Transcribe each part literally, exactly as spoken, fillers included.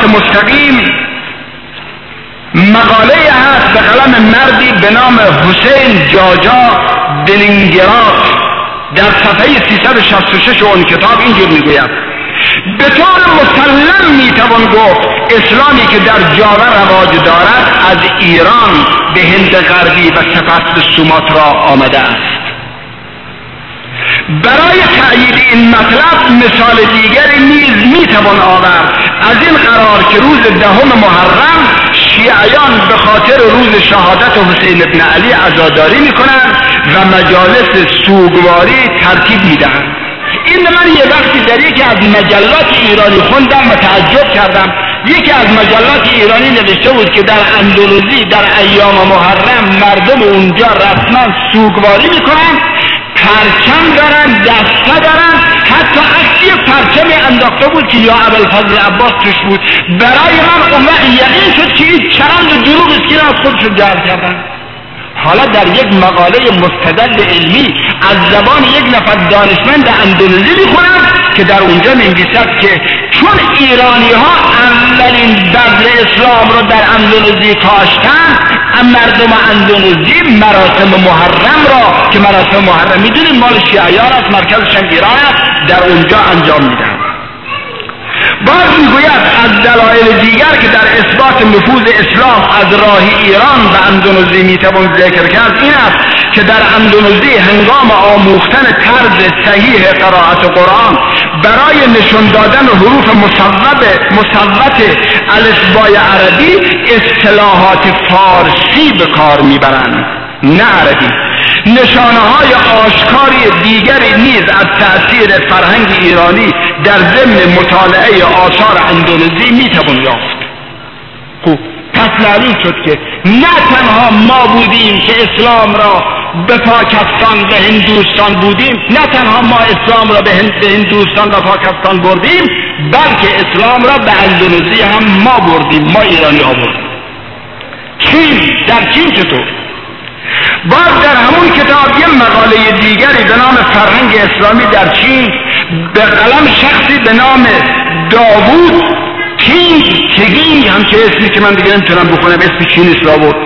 صراط مستقیم مقاله هست به قلم مردی به نام حسین جاجا دلینگراد در صفحه سیصد و شصت و شش اون کتاب اینجور میگوید: به طور مسلم میتوان گفت اسلامی که در جاوا رواج دارد از ایران به هند غربی و سپس به سوماترا آمده است. برای تأیید این مطلب مثال دیگری نیز میتوان آورد، از این قرار که روز دهم محرم شیعیان به خاطر روز شهادت حسین ابن علی عزاداری میکنند و مجالس سوگواری ترتیب میدهند. این من یه وقتی در یکی از مجلات ایرانی خوندم و تعجب کردم. یکی از مجلات ایرانی نوشته بود که در اندونزی در ایام محرم مردم اونجا رسما سوگواری میکنن، پرچم دارن، دسته دارن، حتی عکسی پرچم انداخته بود که یا ابوالفضل عباس توش بود. برای من اون وقت یقین شد که این چرند دروغ است که از خودشون جعل کردن. حالا در یک مقاله مستدل علمی از زبان یک نفر دانشمند اندونزی میخونم که در اونجا می‌نویسد که چون ایرانی ها اولین بذر اسلام رو در اندونزی کاشتن، مردم اندونزی مراسم محرم را که مراسم محرم میدونیم مال شیعیان است، مرکزش هم ایران است، در اونجا انجام میدن. باز میگوید از دلایل دیگر که در اثبات نفوذ اسلام از راه ایران و اندونزی میتوان ذکر کرد این است که در اندونزی هنگام آموختن طرز صحیح قرائت قرآن برای نشان دادن حروف مصوب مصوت الفبای عربی اصطلاحات فارسی به کار میبرند نه عربی. نشانه های آشکاری دیگری نیز از تأثیر فرهنگ ایرانی در ضمن مطالعه آثار اندونزی میتوان یافت. خوب پس معلوم شد که نه تنها ما بودیم که اسلام را به پاکستان و هندوستان بودیم، نه تنها ما اسلام را به هندوستان و پاکستان بردیم، بلکه اسلام را به اندونزی هم ما بردیم، ما ایرانی ها بردیم. چین، در چین چطور؟ باز در همون کتاب یه مقاله دیگری به نام فرهنگ اسلامی در چین به قلم شخصی به نام داوود کینگ تگینگ، همچه اسمی که من دیگه نمیتونم بخونم، اسم چینی را بود،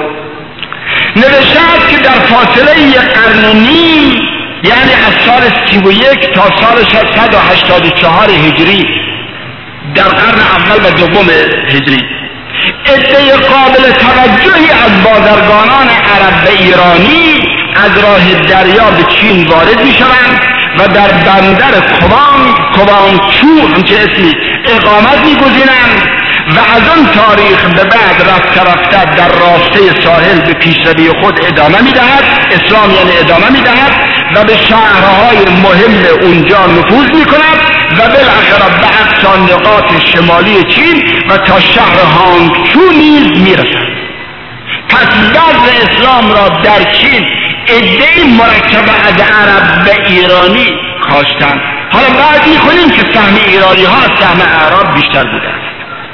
نوشته است که در فاصله یک قرن و نیم، یعنی از سال سی و یک تا سال صد و هشتاد و چهار هجری، در قرن اول و دوم هجری، عده قابل توجهی از بازرگانان عرب و ایرانی از راه دریا به چین وارد می شوند و در بندر کوانگ کوانگچو همچه اسمی اقامت می گزینند و از آن تاریخ به بعد رفته رفته در راسته ساحل به پیشروی خود ادامه می دهد، اسلام یعنی ادامه می دهد و به شهرهای مهم اونجا نفوذ می کند و بالاخره به اقصا نقاط شمالی چین و تا شهر هانگچو نیز می رسد. پس بذر اسلام را در چین عده‌ای مرکب از عرب و ایرانی کاشتند. حالا بعد می کنیم که سهم ایرانی ها از سهم اعراب بیشتر بوده است.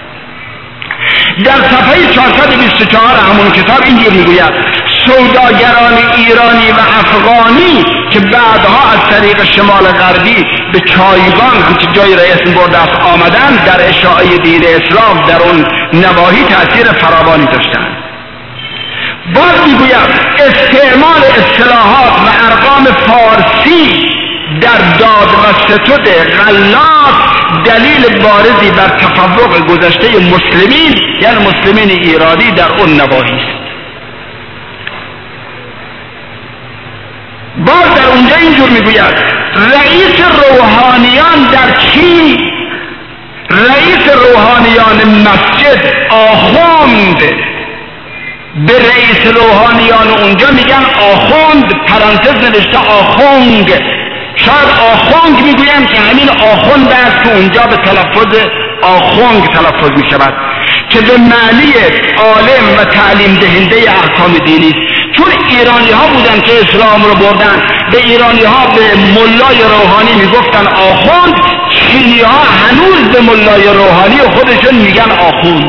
در صفحه چهارصد و بیست و چهار همون کتاب اینجور میگوید: سوداگران ایرانی و افغانی که بعدها از طریق شمال غربی به چایگان همچه جایی را اسم برده است آمدن، در اشاعه دین اسلام در اون نواحی تأثیر فراوانی داشتند. باز میگوید استعمال اصطلاحات و ارقام فارسی در داد و ستد غلات دلیل بارزی بر تفوق گذشته مسلمین یعنی مسلمین ایرانی در اون نواحی است. باز در اونجا اینجور میگوید: رئیس روحانیان در چین، رئیس روحانیان مسجد آخوند، به رئیس روحانیان اونجا میگن آخوند، پرانتز نوشته آخونگ، شاید آخونگ میگویم که همین آخوند است که اونجا به تلفظ آخونگ تلفظ میشود که به معنی عالم و تعلیم دهنده احکام دینی است. چون ایرانی ها بودن که اسلام رو بردن، به ایرانی ها به ملای روحانی میگفتن آخوند، چینی ها هنوز به ملای روحانی خودشون میگن آخوند.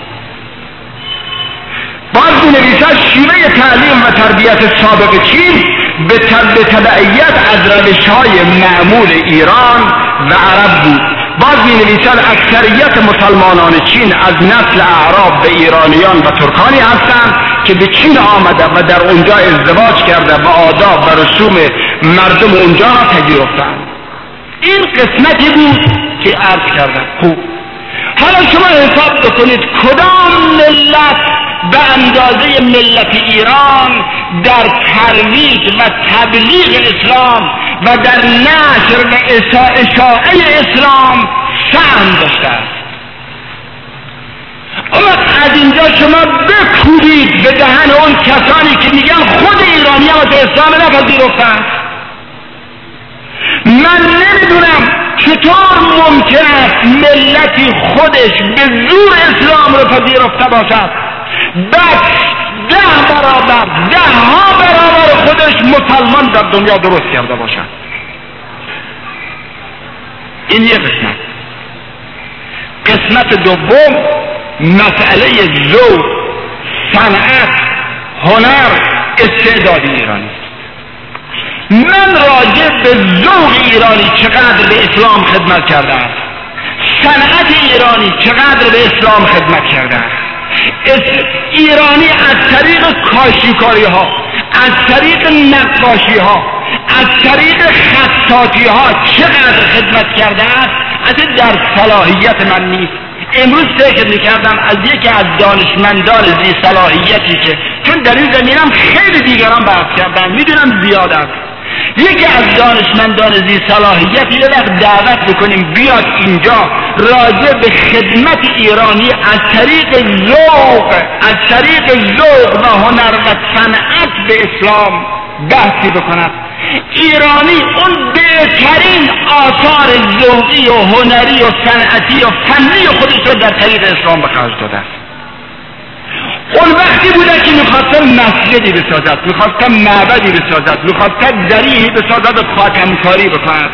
باز می نویسد شیوه تعلیم و تربیت سابق چین به تبعیت از روش های معمول ایران و عرب بود باز می نویسد اکثریت مسلمانان چین از نسل اعراب به ایرانیان و ترکانی هستند که به چین آمده و در اونجا ازدواج کرده و آداب و رسوم مردم اونجا را پذیرفتند. این قسمتی بود که عرض کردم. خوب، حالا شما حساب بکنید کدام ملت به اندازه ملت ایران در ترویج و تبلیغ اسلام و در نشر و اشاعه اسلام سهم داشته است. اما از اینجا شما بکوبید به دهن اون کسانی که میگن خود ایرانی ها از اسلام نپذیرفتند. من نمیدونم چطور ممکن است ملتی خودش به زور اسلام رو پذیرفته باشد، بعد ده برابر ده ها برابر خودش مسلمان در دنیا درست کرده باشد. این یک قسمت. قسمت دوم مسئله ذوق، صنعت، هنر، استعداد ایرانی. من راجع به ذوق ایرانی چقدر به اسلام خدمت کرده است، صنعت ایرانی چقدر به اسلام خدمت کرده است، ایرانی از طریق کاشیکاری ها، از طریق نقاشی ها، از طریق خطاطی ها چقدر خدمت کرده است، اصلا در صلاحیت من نیست. امروز فکر میکردم از یکی از دانشمندان ذی صلاحیتی که چون در این زمینم خیلی دیگران بحث کردن میدونم زیاد است، یکی از دانشمندان ذی صلاحیتی یه وقت دعوت بکنیم بیاد اینجا راجع به خدمت ایرانی از طریق ذوق از طریق ذوق و هنر و صنعت به اسلام بحثی بکند. ایرانی اون بهترین آثار ذوقی و هنری و صنعتی و فنی خودش رو در طریق اسلام به خرج داده است. اون وقتی بوده که میخواستن مسجدی بسازد، میخواستن معبدی بسازد، میخواستن دریحی بسازد و خاتمکاری بکند.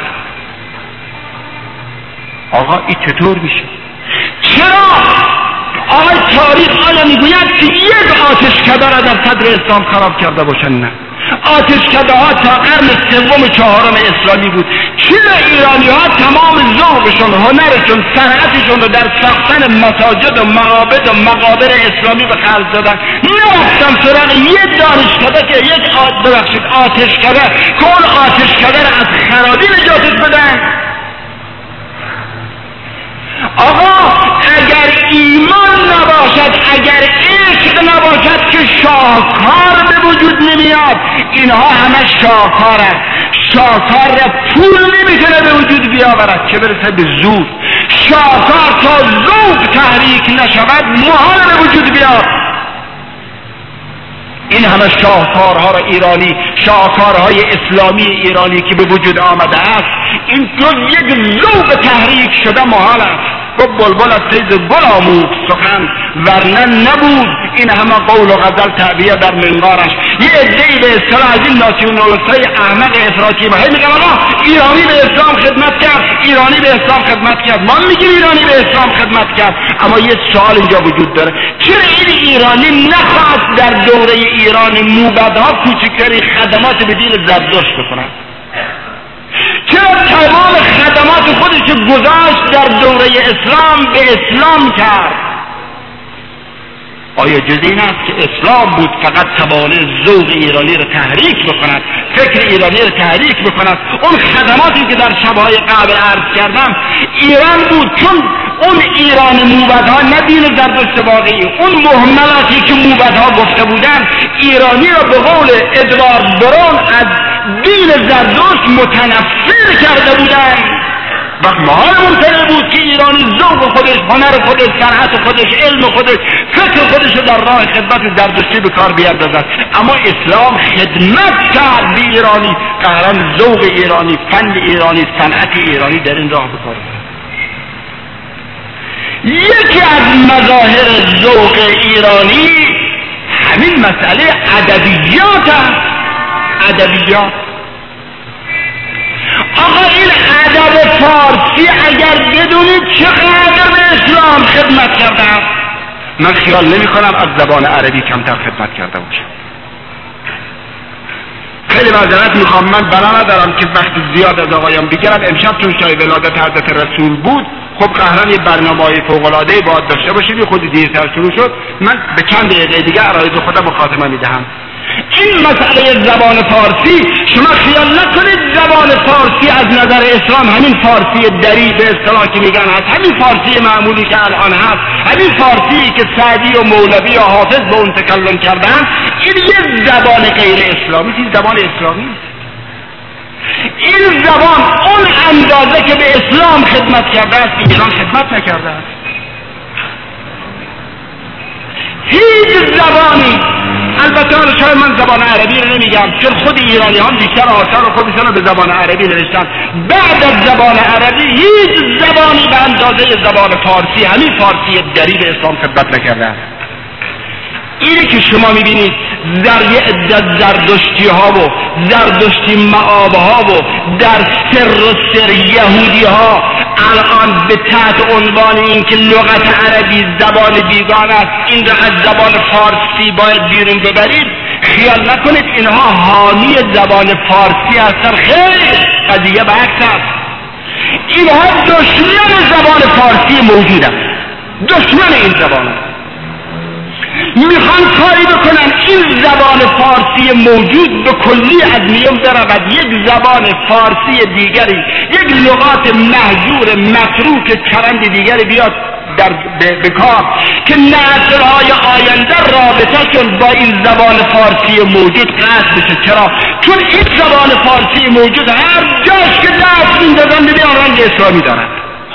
آقا این چطور میشه؟ چرا؟ آقای تاریخ آیا میگوید که یک آتشکده را در صدر اسلام خراب کرده باشن؟ نه، آتشکده ها تا قرن سوم و چهارم اسلامی بود. چرا ایرانی ها تمام ذوقشون، هنرشون، صنعتشون رو در ساختن مساجد و معابد و مقابر اسلامی به خرج دادن؟ نرفتن سراغ یک دانشکده که یک آت ببخشید آتشکده که اون آتشکده را از خرابی نجاتش بدن. آقا اگر ایمان نباشد، اگر عشق نباشد که شاهکار به وجود نمیاد. اینها همه شاهکار است. شاهکار را پول نمیتونه به وجود بیاورد چه برسه به زور. شاهکار تا ذوق تحریک نشود محال به وجود بیاد. این همه شاهکارها را ایرانی، شاهکارهای اسلامی ایرانی که به وجود آمده است، این جز یک ذوق تحریک شده محال است. گفت بلبل از سیز گل آموخت سخن ورنه نبود این همه قول و غزل تعبیه در منقارش. یه عده‌ای به اصطلاح از این ناسیونالیستای احمق افراطی و هی میگن آقا ایرانی به اسلام خدمت کرد، ایرانی به اسلام خدمت کرد. ما میگیم ایرانی به اسلام خدمت کرد، اما یه سوال اینجا وجود داره، چرا این ایرانی نخواست در دوره ایران موبدها کوچکترین خدمات به دین زرتشت بکنند؟ چرا تمام خدمات خودش گذاشت در دوره اسلام به اسلام کرد؟ آیا جز این است که اسلام بود فقط توانه ذوق ایرانی را تحریک بکند، فکر ایرانی را تحریک بکند؟ اون خدماتی که در شبهای قبل عرض کردم ایران بود، چون اون ایران موبدها نه دین زرتشت واقعی، اون مهملاتی که موبدها گفته بودند ایرانی را به قول ادوارد برون از دین زرتشت متنفر کرده بودند. وقت محال ممکنه بود که ایرانی ذوق خودش، هنر خودش، صنعت خودش، علم خودش، فکر خودش در راه خدمت زرتشتی به کار بیاندازد. اما اسلام خدمت کرد به ایرانی، قهران ذوق ایرانی، فن ایرانی، صنعت ایرانی در این راه بکار. یکی از مظاهر ذوق ایرانی همین مسئله ادبیات است. ادبیات آقا این ادب فارسی اگر بدونید چقدر به اسلام خدمت کرده است، من خیال نمی کنم از زبان عربی کمتر خدمت کرده باشه. خیلی معذرت میخوام، من بنا ندارم که وقت زیاد از آقایان بگیرم. امشب چون شای ولادت حضرت رسول بود خب قهرن یه برنامه‌های فوق‌العاده باید داشته باشید. خود دیرتر شروع شد. من به چند دقیقه دیگه عرایض خودم به خاتمه میدهم. این مسئله زبان فارسی، شما خیال نکنید زبان فارسی از نظر اسلام همین فارسی دری به اصطلاح که میگن هست، همین فارسی معمولی که الان هست، همین فارسی که سعدی و مولوی و حافظ به اون تکلم کردن، این یه زبان غیر اسلامی، این زبان اسلامی. این زبان اون اندازه که به اسلام خدمت کرده است به ایران خدمت نکرده است. هیچ زبانی، البته حالا شاید من زبان عربی رو نمیگم چون خود ایرانی هم بیشتر آثار خودشون رو به زبان عربی نوشتن. بعد از زبان عربی هیچ زبانی به اندازه زبان فارسی، همین فارسی دری به اسلام خدمت نکرده است. اینی که شما میبینید در یه عدت زردشتی ها و زردشتی معاب ها و در سر و سر یهودی ها الان به تحت عنوان این که لغت عربی زبان بیگان است این را از زبان فارسی باید بیرون ببرید، خیال نکنید اینها حامی زبان فارسی هستن. خیلی قضیه به عکس است. اینها دشمن زبان فارسی موجود است، دشمن این زبان است. میخوان کاری بکنن این زبان فارسی موجود به کلی از میان برود، یک زبان فارسی دیگری، یک لغات مهجور متروک چرند دیگری بیاد در بکار که نسل‌های آینده رابطه‌شون با این زبان فارسی موجود قطع بشه. چرا؟ چون این زبان فارسی موجود هر جاش که دست میندازن ببینن رنگ اسلامی دارن.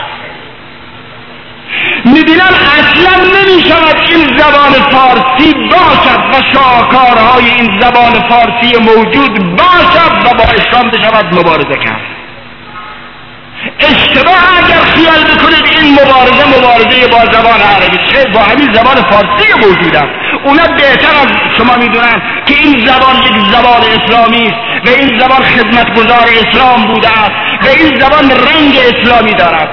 میبینم اصلا نمیشود این زبان فارسی باشد و شاهکارهای این زبان فارسی موجود باشد و با اسلام بشود مبارزه کرد. اشتباه اگر خیال بکنید این مبارزه مبارزه با زبان عربی، خیلی با همین زبان فارسی موجود است. اونا بهتر از شما میدونن که این زبان یک زبان اسلامی است و این زبان خدمتگزار اسلام بوده است و این زبان رنگ اسلامی دارد.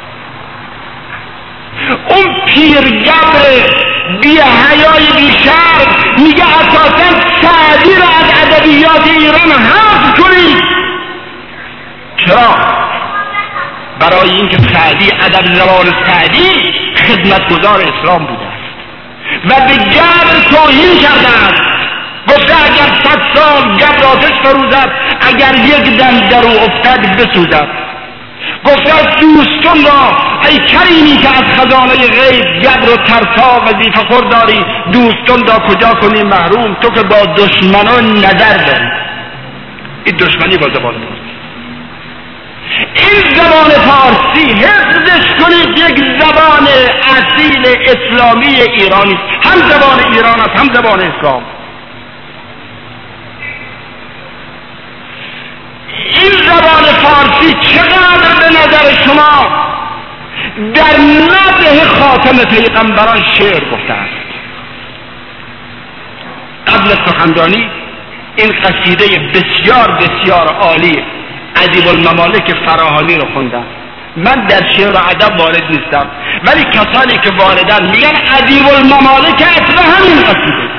اون پیرگبر بی حیای بی شرم میگه اساسا سعدی را از ادبیات ایران حذف کنید. چرا؟ برای اینکه سعدی ادب زبان سعدی خدمتگزار اسلام بوده است و به گبر توهین کرده است. گفته اگر صد سال گبر آتش فروزد، اگر یک دم در او افتد بسوزد. گفته از دوستان را ای کریمی که از خزانه غیب گبر و ترسا وظیفه خور داری، دوستان را کجا کنی محروم تو که با دشمنان نظر داری. این دشمنی با زبان فارسی. این زبان فارسی حفظش کنید، یک زبان اصیل اسلامی ایرانی، هم زبان ایران است هم زبان اسلام. این زبان فارسی چقدر به نظر شما در مدح خاتم پیغمبران شعر گفته است؟ قبل سخنرانی این قصیده بسیار بسیار عالی ادیب الممالک فراهانی رو خوندم. من در شعر و ادب وارد نیستم ولی کسانی که واردن میگن ادیب الممالک اصل همین قصیده.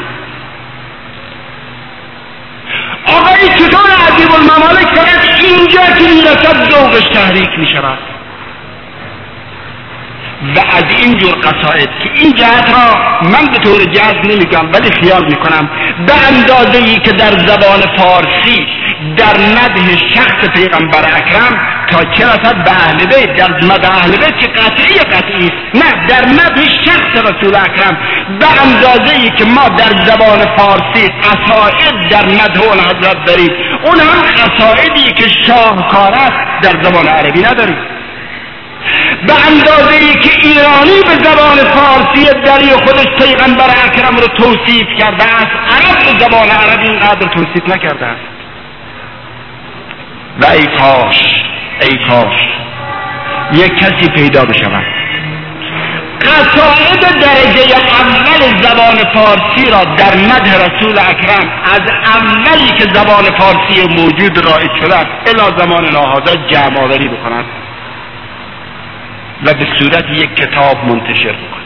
آقای چطور ادیب الممالک فقط اینجا که میرسد ذوقش تحریک میشود و از این جور قصائد که این جهت را من به طور جزم نمیگم ولی خیال میکنم به اندازه ای که در زبان فارسی در مدح شخص پیغمبر اکرم تا چه رسد به اهل بیت، در مدح اهل بیت که قطعی قطعی است، نه در مدح شخص رسول اکرم به اندازه ای که ما در زبان فارسی قصائد در مدح اون حضرت داریم، اون هم قصائدی که شاهکار است در زبان عربی نداریم. به اندازه ای که ایرانی به زبان فارسی دری خودش پیغمبر اکرم رو توصیف کرده است، عرب به زبان عربی اینقدر توصیف نکرده است. و ای کاش ای کاش یک کسی پیدا بشود قصائد درجه اول زبان فارسی را در مدح رسول اکرم از اولی که زبان فارسی موجود رایج شده است الی زمان ناهاده جمع آوری بکند و به صورت یک کتاب منتشر بکنه.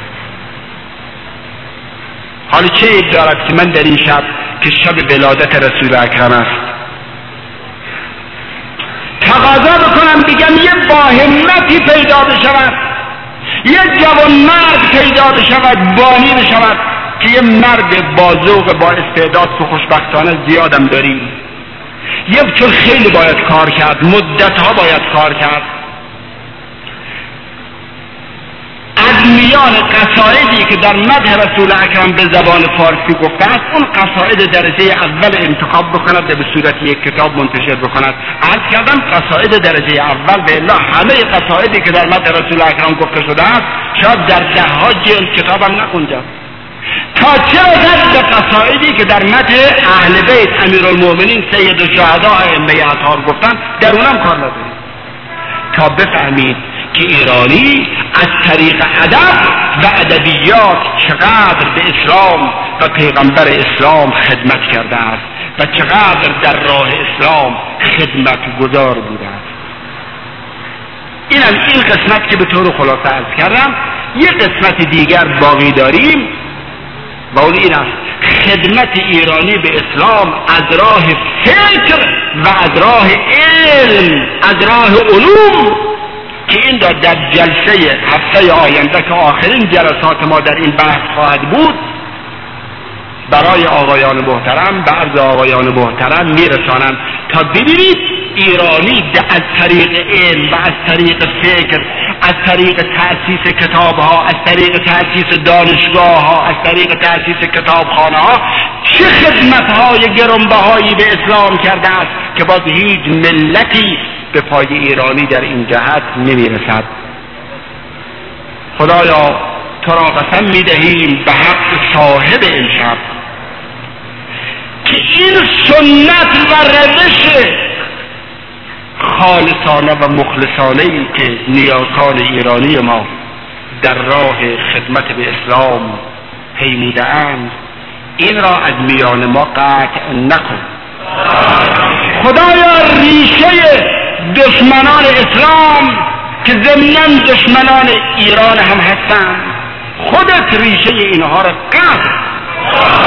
حالا چه عیب دارد که من در این شب که شب ولادت رسول اکرم است تقاضا بکنم بگم یه با همتی پیدا بشود یک جوان مرد پیدا بشود، بانی بشود که یه مرد بازوق با استعداد که خوشبختانه زیادم داریم، یک چون خیلی باید کار کرد، مدت ها باید کار کرد. از میان قصائدی که در مدح رسول اکرم به زبان فارسی گفته است، اون قصائد درجه اول انتخاب بکند و به صورت یک کتاب منتشر بکند. عرض کردم قصائد درجه اول، به الا همه قصائدی که در مدح رسول اکرم گفته شده است شاید در ده ها جلد کتابم نخونده. تا چه رسد به قصائدی که در مدح اهل بیت امیرالمؤمنین سید الشهداء ائمه اطهار گفتن، در اونم کار نداریم. تا بفهمید که ایرانی از طریق ادب و ادبیات چقدر به اسلام و پیغمبر اسلام خدمت کرده است و چقدر در راه اسلام خدمت گذار بوده است. اینم این قسمت که به طور خلاصه عرض کردم. یک قسمت دیگر باقی داریم و اون این است: خدمت ایرانی به اسلام از راه فکر و از راه علم، از راه علوم، که این در جلسه هفته آینده که آخرین جلسات ما در این بحث خواهد بود برای آقایان محترم به عرض آقایان محترم میرسانم تا ببینید ایرانی از طریق علم و از طریق فکر، از طریق تأسیس کتاب ها، از طریق تأسیس دانشگاه ها، از طریق تأسیس کتابخانه ها چه خدمت های گرانبهایی به اسلام کرده است که باز هیچ ملتی به پای ایرانی در این جهت نمیرسد. خدایا تو را قسم میدهیم به حق صاحب این شب که این سنت و روش خالصانه و مخلصانه ای که نیاکان ایرانی ما در راه خدمت به اسلام پیموده اند، این را از میان ما قطع نکن. خدایا ریشه دشمنان اسلام که ضمناً دشمنان ایران هم هستند، خودت ریشه اینها را قطع